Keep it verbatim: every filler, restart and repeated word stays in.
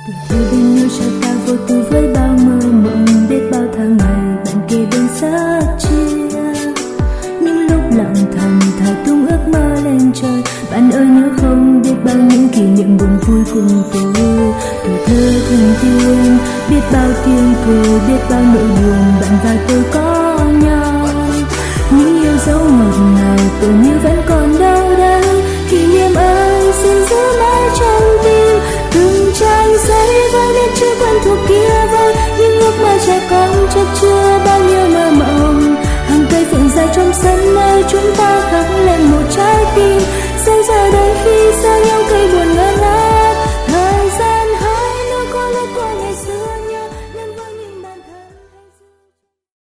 Yêu bên nhau cho ta vô tư với bao mơ mộng, biết bao tháng ngày bạn kề bên sát chia. Những lúc lặng thầm thao tung ước mơ lên trời, bạn ơi nhớ không, biết bao những kỷ niệm buồn vui cùng tôi. Tuổi thơ thành tiên, biết bao tiếng cười, biết bao nỗi buồn bạn và tôi